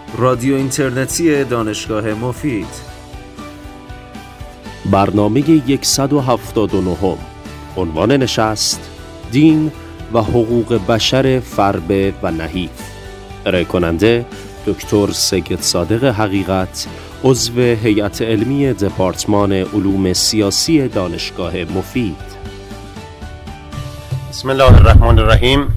رادیو اینترنتی دانشگاه مفید. برنامه 179. عنوان نشست: دین و حقوق بشر فربه و نحیف. ارائه کننده دکتر سید صادق حقیقت، عضو هیئت علمی دپارتمان علوم سیاسی دانشگاه مفید. بسم الله الرحمن الرحیم.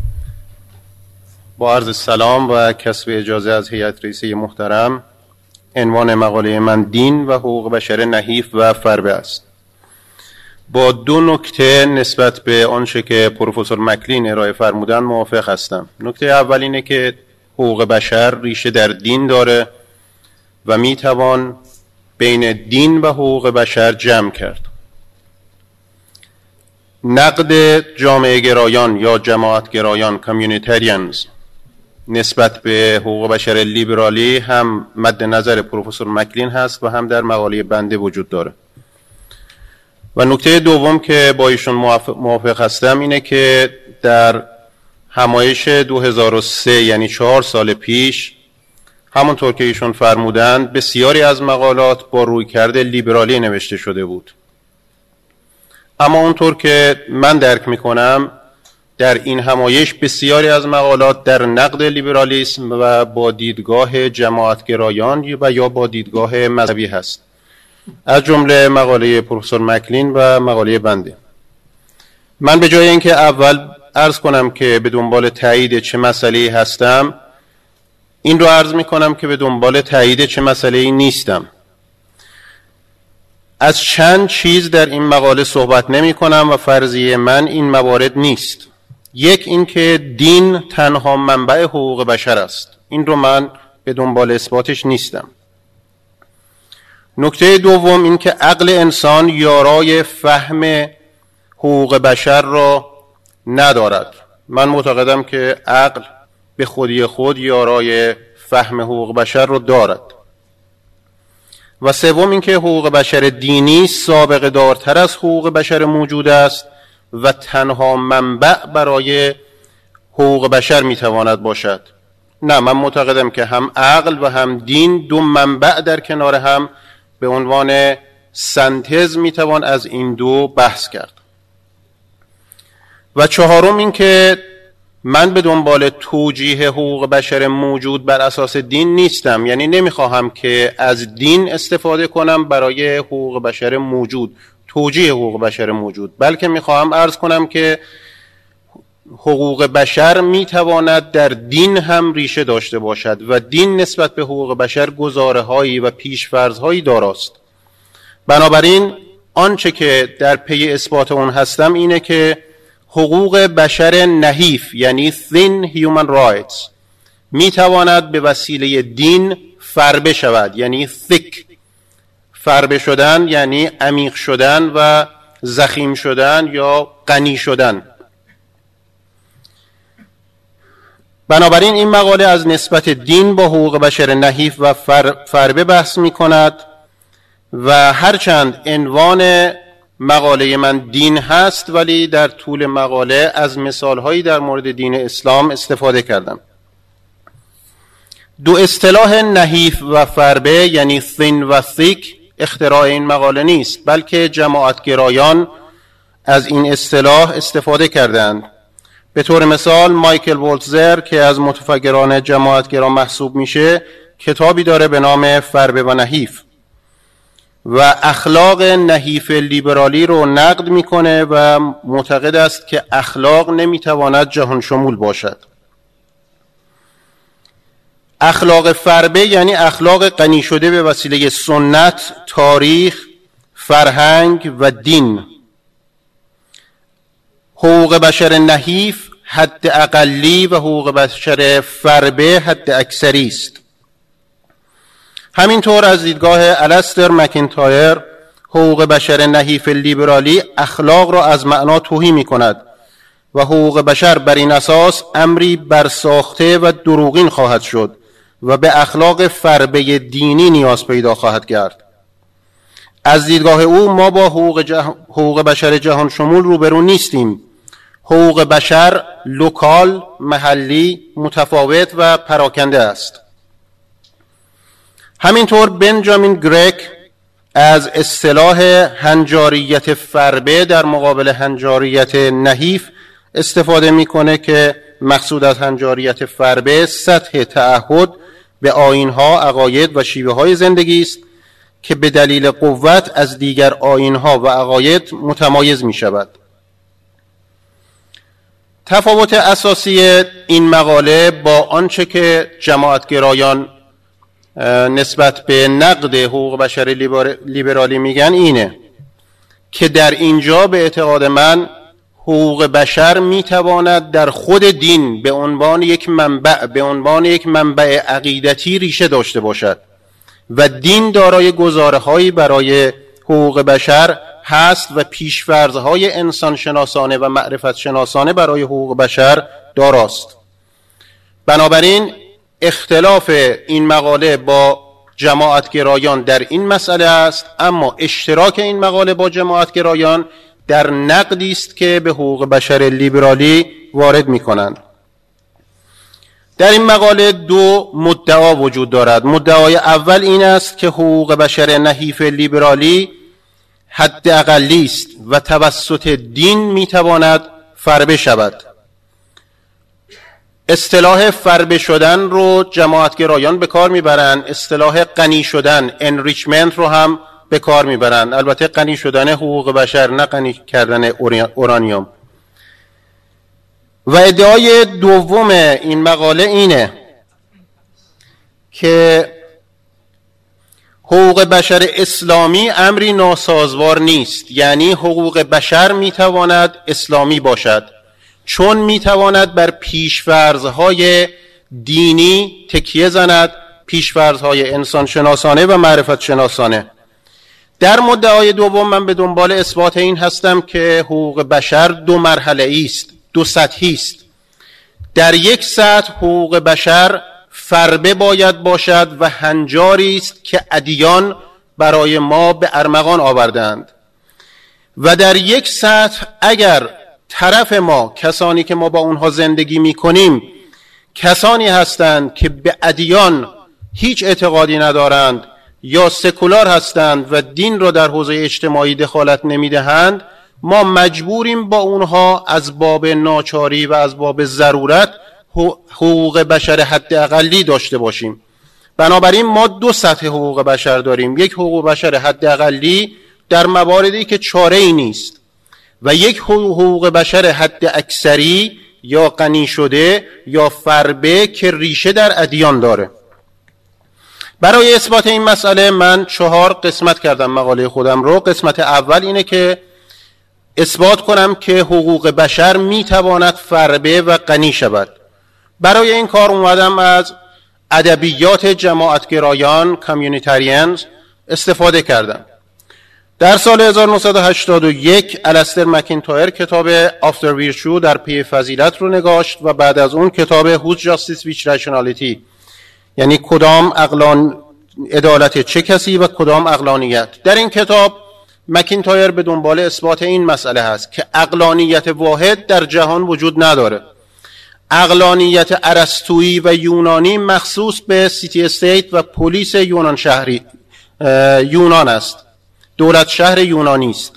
با عرض سلام و کسب اجازه از هیئت رئیسه محترم، عنوان مقاله من دین و حقوق بشر نحیف و فربه است. با دو نکته نسبت به آنچه که پروفسور مکلین ارائه فرمودن موافق هستم. نکته اول اینه که حقوق بشر ریشه در دین داره و میتوان بین دین و حقوق بشر جمع کرد. نقد جامعه گرایان یا جماعت گرایان کامیونیتریانز نسبت به حقوق بشر لیبرالی هم مد نظر پروفسور مکلین هست و هم در مقاله بنده وجود داره. و نکته دوم که با ایشون موافق هستم اینه که در همایش 2003 یعنی 4 سال پیش، همونطور که ایشون فرمودند، بسیاری از مقالات با رویکرد لیبرالی نوشته شده بود. اما اونطور که من درک میکنم در این همایش بسیاری از مقالات در نقد لیبرالیسم و با دیدگاه جماعتگرایان و یا با دیدگاه مذهبی هست، از جمله مقاله پروفسور مکلین و مقاله بنده. من به جای اینکه اول عرض کنم که به دنبال تایید چه مسئله‌ای هستم، این رو عرض میکنم که به دنبال تایید چه مسئله‌ای نیستم. از چند چیز در این مقاله صحبت نمی کنم و فرضیه من این موارد نیست. یک، این که دین تنها منبع حقوق بشر است. این رو من به دنبال اثباتش نیستم. نکته دوم، این که عقل انسان یارای فهم حقوق بشر را ندارد. من معتقدم که عقل به خودی خود یارای فهم حقوق بشر را دارد. و سوم، این که حقوق بشر دینی سابقه دارتر از حقوق بشر موجود است و تنها منبع برای حقوق بشر میتواند باشد. نه، من معتقدم که هم عقل و هم دین دو منبع در کنار هم به عنوان سنتز میتوان از این دو بحث کرد. و چهارم، این که من به دنبال توجیه حقوق بشر موجود بر اساس دین نیستم. یعنی نمیخواهم که از دین استفاده کنم برای حقوق بشر موجود، توجیه حقوق بشر موجود، بلکه میخواهم عرض کنم که حقوق بشر میتواند در دین هم ریشه داشته باشد و دین نسبت به حقوق بشر گزاره‌هایی و پیش‌فرض‌هایی داراست. بنابراین آنچه که در پی اثبات اون هستم اینه که حقوق بشر نحیف یعنی thin human rights میتواند به وسیله دین فربه شود، یعنی thick. فربه شدن یعنی عمیق شدن و ضخیم شدن یا غنی شدن. بنابراین این مقاله از نسبت دین با حقوق بشر نحیف و فربه بحث می کند و هرچند عنوان مقاله من دین هست، ولی در طول مقاله از مثالهایی در مورد دین اسلام استفاده کردم. دو اصطلاح نحیف و فربه یعنی thin و thick اختراع این مقاله نیست، بلکه جماعتگرایان از این اصطلاح استفاده کردند. به طور مثال مایکل والتزر که از متفکران جماعتگرا محسوب میشه کتابی داره به نام فربه و نحیف و اخلاق نحیف لیبرالی رو نقد میکنه و معتقد است که اخلاق نمیتواند جهان شمول باشد. اخلاق فربه یعنی اخلاق غنی شده به وسیله سنت، تاریخ، فرهنگ و دین. حقوق بشر نحیف حد اقلی و حقوق بشر فربه حد اکثری است. همینطور از دیدگاه الستر مکینتایر حقوق بشر نحیف لیبرالی اخلاق را از معنا تهی می کند و حقوق بشر بر این اساس امری برساخته و دروغین خواهد شد و به اخلاق فربه دینی نیاز پیدا خواهد کرد. از دیدگاه او ما با حقوق بشر جهان شمول روبرو نیستیم. حقوق بشر لوکال، محلی، متفاوت و پراکنده است. همینطور بنجامین گرک از اصطلاح هنجاریت فربه در مقابل هنجاریت نحیف استفاده میکنه که مقصود از هنجاریت فربه سطح تعهد به آیین‌ها، عقاید و شیوه‌های زندگی است که به دلیل قوت از دیگر آیین‌ها و عقاید متمایز می‌شود. تفاوت اساسی این مقاله با آنچه که جماعتگرایان نسبت به نقد حقوق بشر لیبرالی میگن اینه که در اینجا به اعتقاد من حقوق بشر میتواند در خود دین به عنوان یک منبع عقیدتی ریشه داشته باشد و دین دارای گزاره‌هایی برای حقوق بشر هست و پیش‌فرض‌های انسان شناسانه و معرفت شناسانه برای حقوق بشر داراست. بنابراین اختلاف این مقاله با جماعتگرایان در این مسئله است، اما اشتراک این مقاله با جماعتگرایان در نقدی است که به حقوق بشر لیبرالی وارد می‌کنند. در این مقاله دو مدعا وجود دارد. مدعای اول این است که حقوق بشر نحیف لیبرالی حداقلی است و توسط دین میتواند فربه شود. اصطلاح فربه شدن رو جماعتگرایان به کار میبرند، اصطلاح غنی شدن enrichment رو هم به کار میبرند. البته غنی شدن حقوق بشر، نه غنی کردن اورانیوم. و ادعای دوم این مقاله اینه که حقوق بشر اسلامی امری ناسازوار نیست، یعنی حقوق بشر میتواند اسلامی باشد چون میتواند بر پیش‌فرض‌های دینی تکیه زند، پیش‌فرض‌های انسان شناسانه و معرفت شناسانه. در مدعای دوم من به دنبال اثبات این هستم که حقوق بشر دو مرحله است، دو سطحی است. در یک سطح حقوق بشر فربه باید باشد و هنجاری است که ادیان برای ما به ارمغان آوردند، و در یک سطح اگر طرف ما، کسانی که ما با اونها زندگی می کنیم، کسانی هستند که به ادیان هیچ اعتقادی ندارند یا سکولار هستند و دین را در حوزه اجتماعی دخالت نمی دهند، ما مجبوریم با اونها از باب ناچاری و از باب ضرورت حقوق بشر حداقلی داشته باشیم. بنابراین ما دو سطح حقوق بشر داریم، یک حقوق بشر حداقلی در مواردی که چاره‌ای نیست و یک حقوق بشر حد اکثری یا غنی شده یا فربه که ریشه در ادیان داره. برای اثبات این مسئله من 4 قسمت کردم مقاله خودم رو. قسمت اول اینه که اثبات کنم که حقوق بشر میتواند فربه و غنی شود. برای این کار اومدم از ادبیات جماعتگرایان کامیونیتریانز استفاده کردم. در سال 1981 الستر مکینتایر کتاب After Virtue در پی فضیلت رو نگاشت و بعد از اون کتاب Whose Justice Which Rationality، یعنی کدام عدالت چه کسی و کدام عقلانیت. در این کتاب مکینتایر به دنبال اثبات این مسئله هست که عقلانیت واحد در جهان وجود نداره. عقلانیت ارسطویی و یونانی مخصوص به سیتی استیت و پلیس یونان است، دولت شهر یونانی است.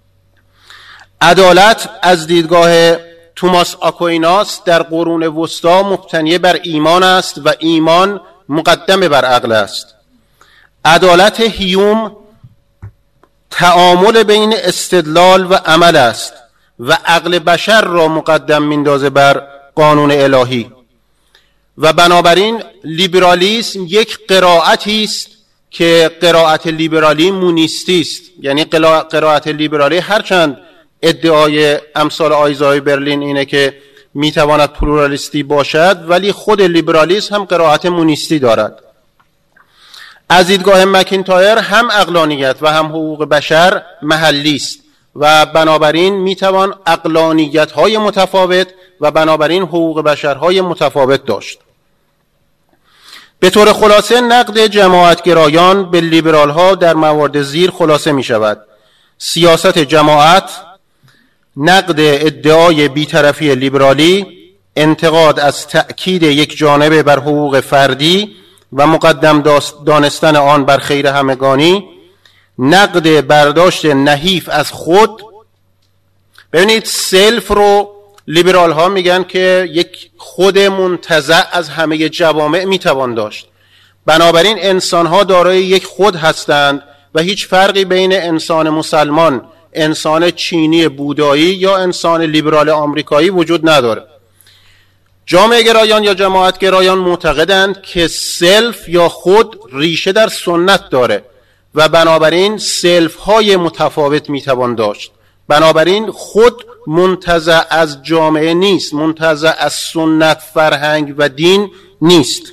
عدالت از دیدگاه توماس آکویناس در قرون وسطا مبتنی بر ایمان است و ایمان مقدم بر عقل است. عدالت هیوم تعامل بین استدلال و عمل است و عقل بشر را مقدم میندازه بر قانون الهی. و بنابراین لیبرالیسم یک قرائتی است که قرائت لیبرالی مونیستی است، یعنی قرائت لیبرالی هرچند ادعای امثال آیزای برلین اینه که میتواند پلورالیستی باشد، ولی خود لیبرالیسم هم قرائت مونیستی دارد. از دیدگاه مکینتایر هم عقلانیت و هم حقوق بشر محلی است و بنابراین میتوان عقلانیت‌های متفاوت و بنابراین حقوق بشرهای متفاوت داشت. به طور خلاصه نقد جماعتگرایان به لیبرال‌ها در موارد زیر خلاصه می شود: سیاست جماعت، نقد ادعای بی‌طرفی لیبرالی، انتقاد از تأکید یک جانبه بر حقوق فردی و مقدم دانستن آن بر خیر همگانی، نقد برداشت نحیف از خود. ببینید سلف رو لیبرال ها میگن که یک خود منتزع از همه جوامع میتوان داشت. بنابراین انسان ها دارای یک خود هستند و هیچ فرقی بین انسان مسلمان، انسان چینی بودایی یا انسان لیبرال آمریکایی وجود نداره. جامعه گرایان یا جماعت گرایان معتقدند که سلف یا خود ریشه در سنت داره و بنابراین سلف های متفاوت میتوان داشت. بنابراین خود منتزع از جامعه نیست، منتزع از سنت، فرهنگ و دین نیست.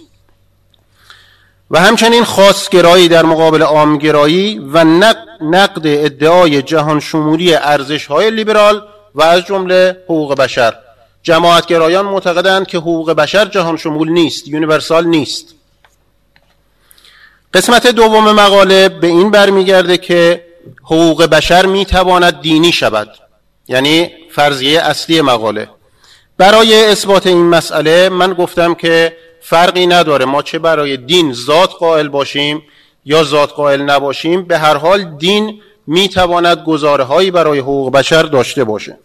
و همچنین خاصگرایی در مقابل عامگرایی و نقد ادعای جهان شمولی ارزش‌های لیبرال و از جمله حقوق بشر. جماعتگرایان معتقدند که حقوق بشر جهان شمول نیست، یونیورسال نیست. قسمت دوم مقاله به این برمیگرده که حقوق بشر میتواند دینی شود، یعنی فرضیه اصلی مقاله. برای اثبات این مسئله من گفتم که فرقی نداره ما چه برای دین ذات قائل باشیم یا ذات قائل نباشیم، به هر حال دین میتواند گزاره‌هایی برای حقوق بشر داشته باشه.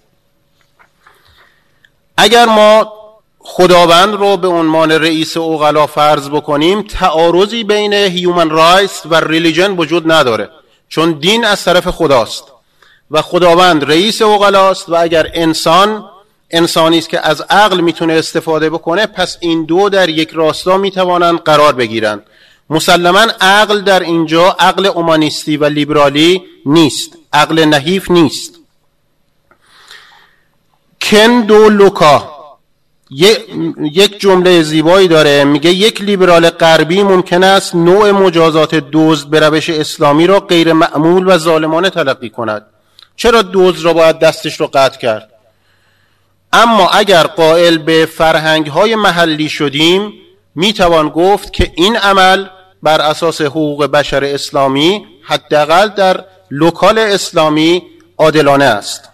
اگر ما خداوند رو به عنوان رئیس عقلا فرض بکنیم، تعارضی بین هیومن رایتس و ریلیجن وجود نداره، چون دین از طرف خداست و خداوند رئیس عقلاست و اگر انسانی است که از عقل میتونه استفاده بکنه، پس این دو در یک راستا میتوانند قرار بگیرند. مسلماً عقل در اینجا عقل اومانیستی و لیبرالی نیست، عقل نحیف نیست. کن دو لوکا یک جمله زیبایی داره، میگه یک لیبرال غربی ممکن است نوع مجازات دزد به روش اسلامی را غیر معمول و ظالمانه تلقی کند. چرا دزد را باید دستش رو قطع کرد؟ اما اگر قائل به فرهنگ‌های محلی شدیم، میتوان گفت که این عمل بر اساس حقوق بشر اسلامی حداقل در لوکال اسلامی عادلانه است.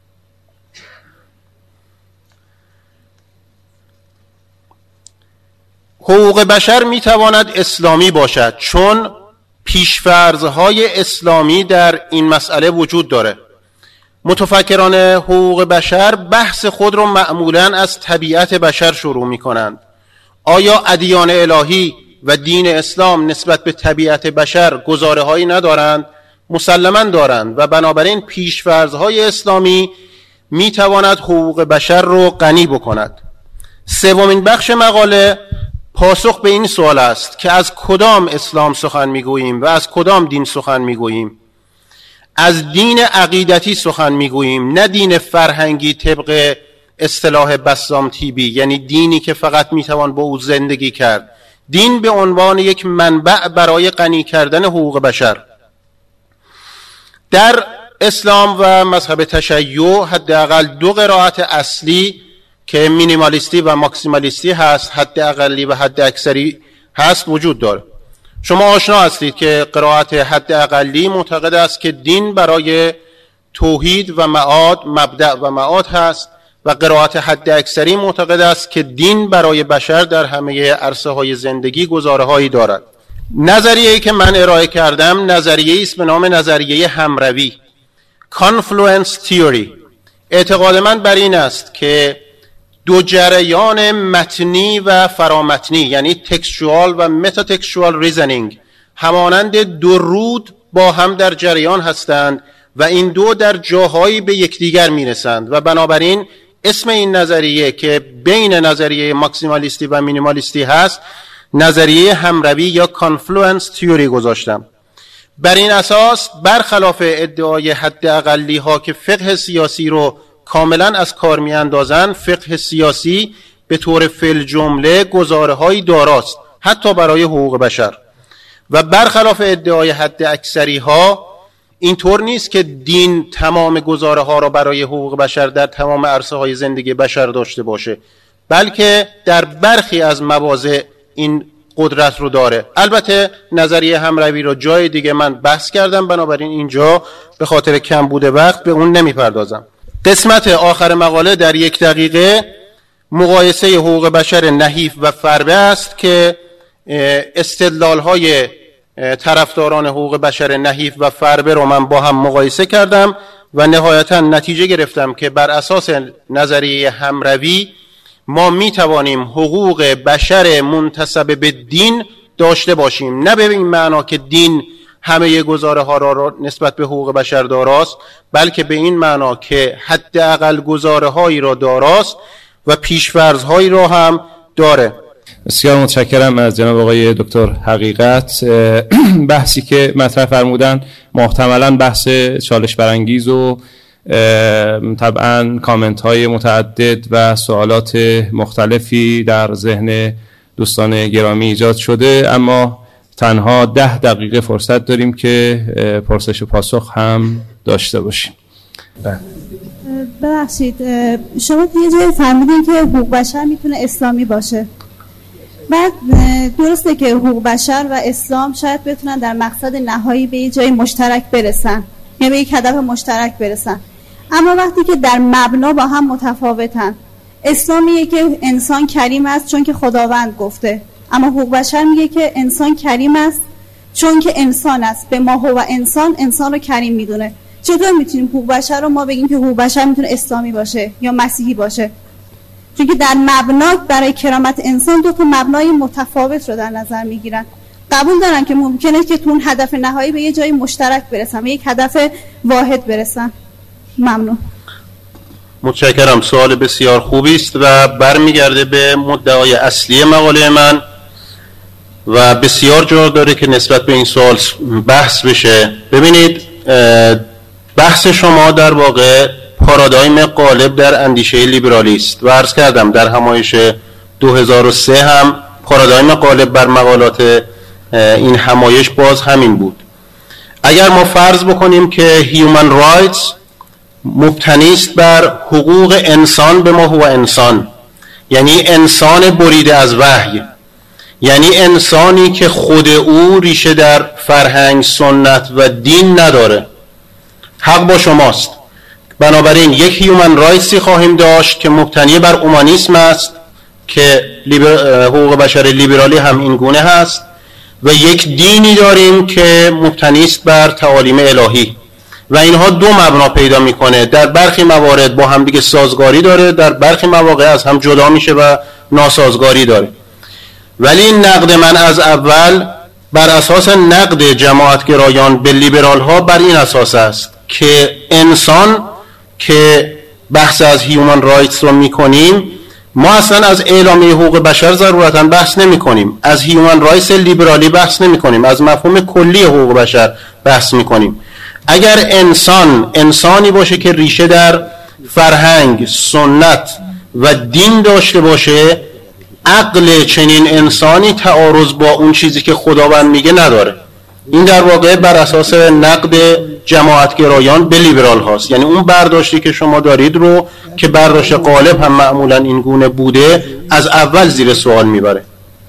حقوق بشر میتواند اسلامی باشد چون پیش‌فرض‌های اسلامی در این مسئله وجود داره. متفکران حقوق بشر بحث خود را معمولاً از طبیعت بشر شروع می‌کنند. آیا ادیان الهی و دین اسلام نسبت به طبیعت بشر گزاره‌هایی ندارند؟ مسلماً دارند و بنابراین پیش‌فرض‌های اسلامی می‌تواند حقوق بشر را غنی بکند. سومین بخش مقاله پاسخ به این سوال است که از کدام اسلام سخن می‌گوییم و از کدام دین سخن می‌گوییم. از دین عقیدتی سخن میگوییم، نه دین فرهنگی طبق اصطلاح بسام تیبی، یعنی دینی که فقط میتوان با او زندگی کرد. دین به عنوان یک منبع برای غنی کردن حقوق بشر. در اسلام و مذهب تشیع حداقل دو قرائت اصلی که مینیمالیستی و ماکسیمالیستی هست، حد اقلی و حد اکثری هست، وجود داره. شما آشنا هستید که قرائت حد اقلی معتقد است که دین برای توحید و معاد مبدأ و معاد هست و قرائت حد اکثری معتقد است که دین برای بشر در همه عرصه های زندگی گزاره‌هایی دارد. نظریه‌ای که من ارائه کردم نظریه‌ای است به نام نظریه همروی، Confluence Theory. اعتقاد من بر این است که دو جریان متنی و فرامتنی، یعنی تکستوال و متاتکستوال ریزنینگ، همانند دو رود با هم در جریان هستند و این دو در جاهایی به یکدیگر میرسند و بنابراین اسم این نظریه که بین نظریه ماکسیمالیستی و مینیمالیستی هست، نظریه همروی یا کانفلوئنس تیوری گذاشتم. بر این اساس برخلاف ادعای حد اقلی ها که فقه سیاسی رو کاملا از کار می اندازن، فقه سیاسی به طور فی‌الجمله گزاره‌هایی داراست حتی برای حقوق بشر. و برخلاف ادعای حد اکثری ها اینطور نیست که دین تمام گزاره‌ها را برای حقوق بشر در تمام عرصه های زندگی بشر داشته باشه، بلکه در برخی از مواضع این قدرت رو داره. البته نظریه همروی رو جای دیگه من بحث کردم، بنابراین اینجا به خاطر کم بوده وقت به اون نمیپردازم. قسمت آخر مقاله در 1 دقیقه مقایسه حقوق بشر نحیف و فربه است که استدلال‌های طرفداران حقوق بشر نحیف و فربه رو من با هم مقایسه کردم و نهایتاً نتیجه گرفتم که بر اساس نظریه همروی ما می توانیم حقوق بشر منتسب به دین داشته باشیم، نه به این معنا که دین همه گزاره ها را نسبت به حقوق بشر داراست، بلکه به این معنا که حداقل گزاره هایی را داراست و پیش‌فرض هایی را هم داره. بسیار متشکرم از جناب آقای دکتر حقیقت. بحثی که مطرح فرمودن محتملاً بحث چالش برانگیز و طبعاً کامنت های متعدد و سوالات مختلفی در ذهن دوستان گرامی ایجاد شده، اما تنها 10 دقیقه فرصت داریم که پرسش و پاسخ هم داشته باشیم. ببخشید، شما یه جایی فرمودین که حقوق بشر میتونه اسلامی باشه. بعد درسته که حقوق بشر و اسلام شاید بتونن در مقصد نهایی به یه جای مشترک برسن یا به یک هدف مشترک برسن، اما وقتی که در مبنا با هم متفاوتن، اسلامیه که انسان کریم است چون که خداوند گفته، اما حقوق بشر میگه که انسان کریم است چون که انسان است، به ما هو انسان رو کریم میدونه. چطور میتونیم حقوق بشر رو ما بگیم که حقوق بشر میتونه اسلامی باشه یا مسیحی باشه؟ چون که در مبنا برای کرامت انسان دو تا مبنای متفاوت رو در نظر میگیرن. قبول دارن که ممکنه که تو اون هدف نهایی به یه جای مشترک برسن، به یک هدف واحد برسن. ممنون. متشکرم. سوال بسیار خوبی است و برمیگرده به مدعای اصلی مقاله من و بسیار جا داره که نسبت به این سوال بحث بشه. ببینید، بحث شما در واقع پارادایم غالب در اندیشه لیبرالی است و عرض کردم در همایش 2003 هم پارادایم غالب بر مقالات این همایش باز همین بود. اگر ما فرض بکنیم که هیومن رایتس مبتنی است بر حقوق انسان به ما هو انسان، یعنی انسان بریده از وحی، یعنی انسانی که خود او ریشه در فرهنگ، سنت و دین نداره، حق با شماست. بنابراین یک هیومن رایتسی خواهیم داشت که مبتنی بر اومانیسم است که حقوق بشر لیبرالی هم این گونه هست، و یک دینی داریم که مبتنی است بر تعالیم الهی و اینها دو مبنا پیدا میکنه. در برخی موارد با هم دیگه سازگاری داره، در برخی مواقع از هم جدا میشه و ناسازگاری داره. ولی نقد من از اول بر اساس نقد جماعتگرایان به لیبرال ها بر این اساس است که انسان که بحث از هیومن رایتس رو میکنیم، ما اصلا از اعلامیه حقوق بشر ضرورتا بحث نمی کنیم، از هیومن رایتس لیبرالی بحث نمی کنیم، از مفهوم کلی حقوق بشر بحث می کنیم. اگر انسانی باشه که ریشه در فرهنگ، سنت و دین داشته باشه، عقل چنین انسانی تعارض با اون چیزی که خداوند میگه نداره. این در واقع بر اساس نقد جماعتگرایان به لیبرال هاست، یعنی اون برداشتی که شما دارید رو که برداشت غالب هم معمولا این گونه بوده از اول زیر سوال میبره.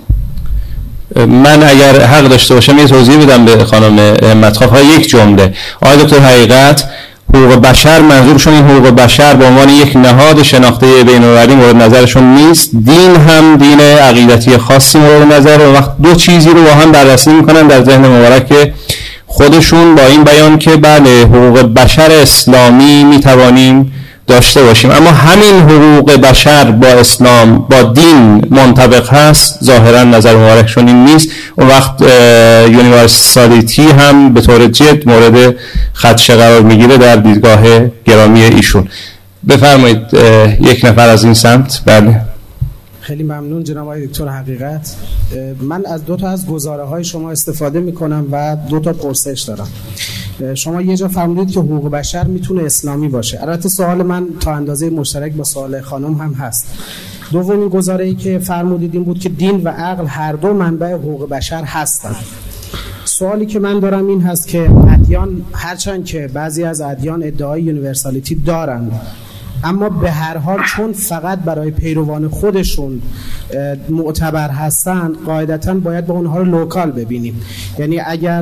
من اگر حق داشته باشم یه توضیح بدم به خانم همت‌خواه. یک جمله آقای دکتر حقیقت، حقوق بشر منظورشون این حقوق بشر به عنوان یک نهاد شناخته بین‌المللی مورد نظرشون نیست، دین هم دین عقیدتی خاصی مورد نظر، و وقت دو چیزی رو با هم بررسی میکنن در ذهن مبارک خودشون با این بیان که بله حقوق بشر اسلامی میتوانیم داشته باشیم، اما همین حقوق بشر با اسلام با دین منطبق هست، ظاهرا نظر مبارکشون این نیست. اون وقت یونیورسالیتی هم به طور جد مورد خدشه قرار میگیره در دیدگاه گرامی ایشون. بفرمایید یک نفر از این سمت. بله خیلی ممنون جناب آقای دکتر حقیقت. من از دو تا از گزاره‌های شما استفاده می‌کنم و دو تا پرسش دارم. شما یه جا فرمودید که حقوق بشر میتونه اسلامی باشه. البته سوال من تا اندازه مشترک با سوال خانم هم هست. دومین گزاره‌ای که فرمودید این بود که دین و عقل هر دو منبع حقوق بشر هستند. سوالی که من دارم این هست که ادیان، هرچند که بعضی از ادیان ادعای یونیورسالیتی دارند، اما به هر حال چون فقط برای پیروان خودشون معتبر هستن، قاعدتاً باید با اونها رو لوکال ببینیم. یعنی اگر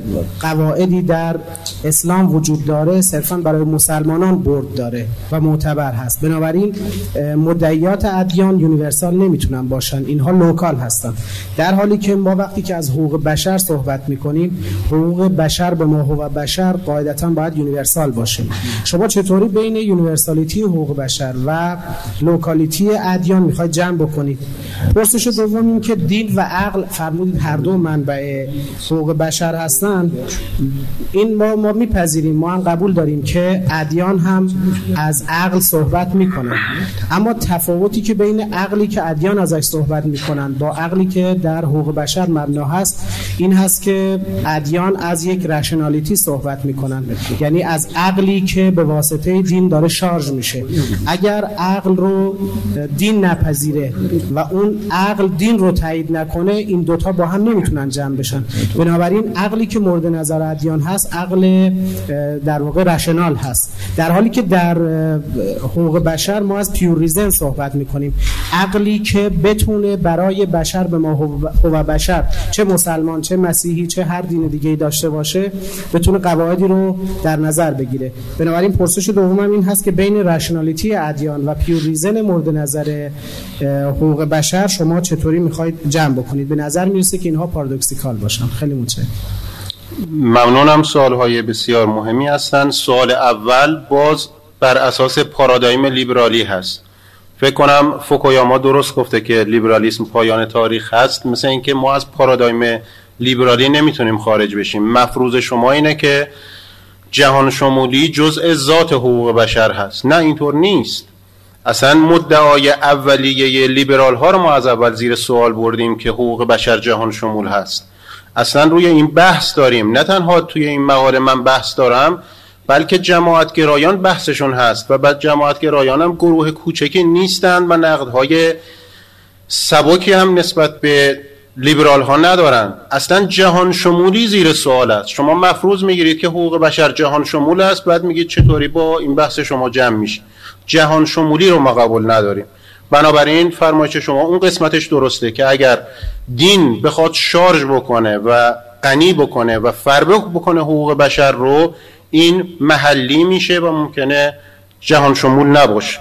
قواعدی در اسلام وجود داره صرفاً برای مسلمانان برد داره و معتبر هست، بنابراین مدعیات ادیان یونیورسال نمیتونن باشن، اینها لوکال هستن. در حالی که ما وقتی که از حقوق بشر صحبت میکنیم، حقوق بشر به ما هو بشر قاعدتاً باید یونیورسال باشه. شما چطوری بین یونیورسالیتی حقوق بشر و لوکالیتی ادیان میخواید جمع بکنید؟ پرسش دوم این که دین و عقل فرمودید هر دو منبع حقوق بشر هستن. این ما میپذیریم، ما هم قبول داریم که ادیان هم از عقل صحبت میکنن، اما تفاوتی که بین عقلی که ادیان ازش صحبت میکنن با عقلی که در حقوق بشر مبنا هست این هست که ادیان از یک رشنالیتی صحبت میکنن، یعنی از عقلی که به واسطه دین داره شارژ میشه. اگر عقل رو دین نپذیره و اون عقل دین رو تایید نکنه، این دوتا با هم نمیتونن جمع بشن. بنابراین عقلی که مورد نظر ادیان هست عقل در واقع رشنال هست، در حالی که در حقوق بشر ما از پیور ریزن صحبت میکنیم، عقلی که بتونه برای بشر به ما هو بشر، چه مسلمان چه مسیحی چه هر دین دیگه‌ای داشته باشه، بتونه قواعدی رو در نظر بگیره. بنابراین پرسش دومم این هست که بین رشنالیتی ادیان و پیور ریزن مورد نظر حقوق بشر شما چطوری میخواید جمع بکنید؟ به نظر میرسه که اینها پارادوکسیکال باشن. خیلی متشکرم. ممنونم، سوالهای بسیار مهمی هستن. سوال اول باز بر اساس پارادایم لیبرالی هست. فکر کنم فوکویاما درست گفته که لیبرالیسم پایان تاریخ هست. مثل اینکه ما از پارادایم لیبرالی نمیتونیم خارج بشیم. مفروض شما اینه که جهان شمولی جزء ذات حقوق بشر هست. نه، اینطور نیست. اصلا مدعای اولیه لیبرال ها رو ما از اول زیر سوال بردیم که حقوق بشر جهان شمول هست. اصلا روی این بحث داریم، نه تنها توی این مقاله من بحث دارم، بلکه جماعتگرایان بحثشون هست و بعد جماعتگرایان هم گروه کوچکی نیستند و نقدهای سبکی هم نسبت به لیبرال ها ندارن. اصلا جهان شمولی زیر سوال است. شما مفروض میگیرید که حقوق بشر جهان شمول است، بعد میگید چطوری با این بحث شما جمع میشه. جهان شمولی رو ما قبول نداریم. بنابراین فرمایش شما اون قسمتش درسته که اگر دین بخواد شارژ بکنه و غنی بکنه و فربه بکنه حقوق بشر رو، این محلی میشه و ممکنه جهان شمول نباشه.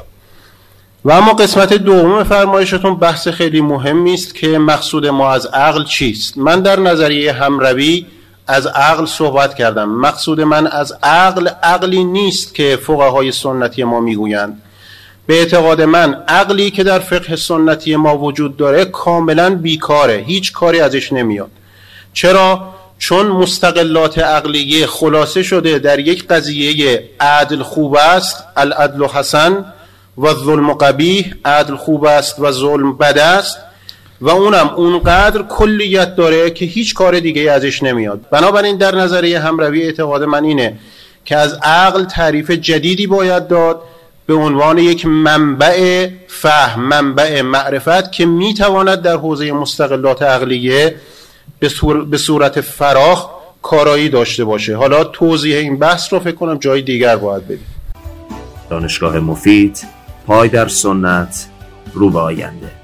و اما قسمت دوم فرمایشتون بحث خیلی مهمی است که مقصود ما از عقل چیست. من در نظریه همروی از عقل صحبت کردم. مقصود من از عقل عقلی نیست که فقهای سنتی ما میگویند. به اعتقاد من عقلی که در فقه سنتی ما وجود داره کاملا بیکاره، هیچ کاری ازش نمیاد. چرا؟ چون مستقلات عقلیه خلاصه شده در یک قضیه عدل خوب است، العدل حسن و ظلم قبیح، عدل خوب است و ظلم بد است، و اونم اونقدر کلیت داره که هیچ کار دیگه ازش نمیاد. بنابراین در نظریه همروی اعتقاد من اینه که از عقل تعریف جدیدی باید داد به عنوان یک منبع فهم، منبع معرفت که میتواند در حوزه مستقلات عقلیه به صورت فراخ کارایی داشته باشه. حالا توضیح این بحث رو فکر کنم جای دیگر باید بدیم. دانشگاه مفید، پای در سنت، رو به آینده.